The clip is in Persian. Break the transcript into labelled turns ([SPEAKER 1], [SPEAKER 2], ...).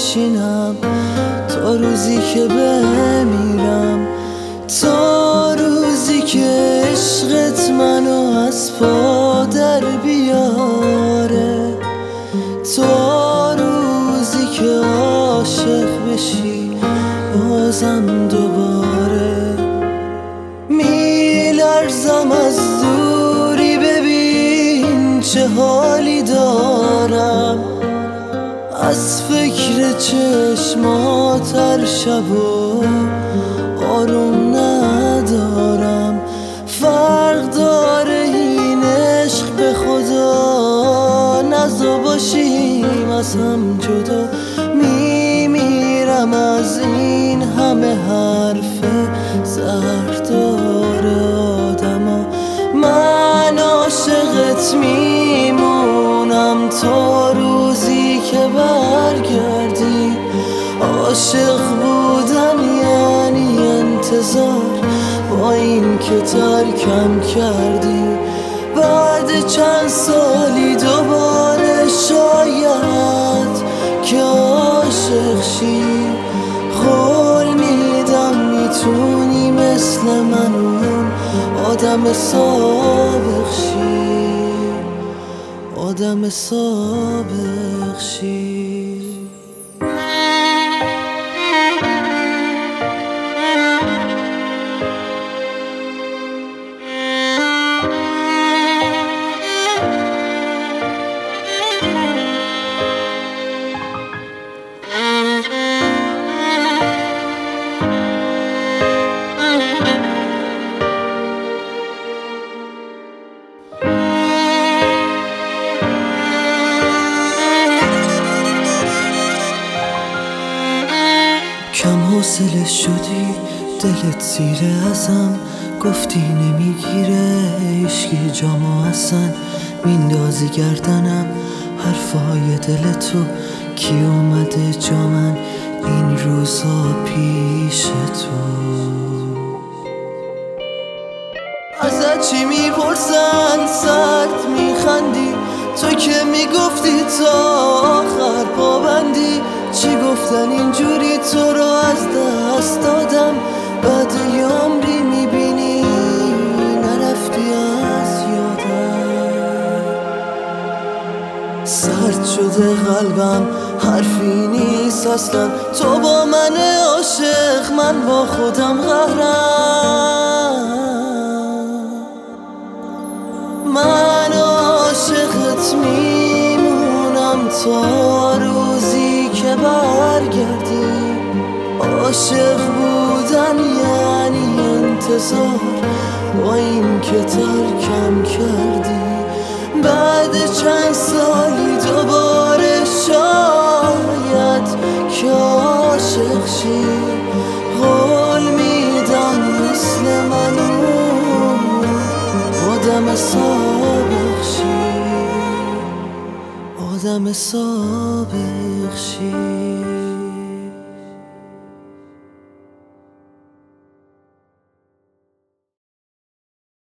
[SPEAKER 1] بشینم تا روزی که بمیرم، تا روزی که عشقت منو از پا در بیاره، تا روزی که عاشق بشی بازم دوباره. میلرزم از دوری، ببین چه حالی دارم، از فکر چشمات هر شب و آروم ندارم. فرق داره این عشق به خدا، نزا باشیم از هم جدا. میمیرم از این همه حرف زهردار آدما. من عاشقت میمونم تا روزی که برگردی. عاشق بودن یعنی انتظار، با این که ترکم کردی. بعد چند سالی دوباره شاید که عاشق شی، قول میدم میتونی مثل من اون آدم سابق شی، آدم سابق شی. کم حوصله شدی، دلت زیر ازم، گفتی نمیگیره عشقی جامو اصلا. میندازی گردنم حرفای دل تو، کی اومده جا من این روزا پیش تو. ازت چی میپرسن سرد میخندی، تو که میگفتی تا آخر پابندی. چی گفتن اینجوری تو رو از دست دادم، بعد یه عمری میبینی نرفتی از یادم. سرد شده قلبم حرفی نیست اصلا، تو با من عاشق من با خودم قهرم. من عاشقت میمونم تا روزی که برگردی. عاشق بودن یعنی انتظار، با این که ترکم کردی. بعد چند سالی دوباره شاید که عاشق شی، قول میدم مثل من آدم سابق شی، آدم سابق شی.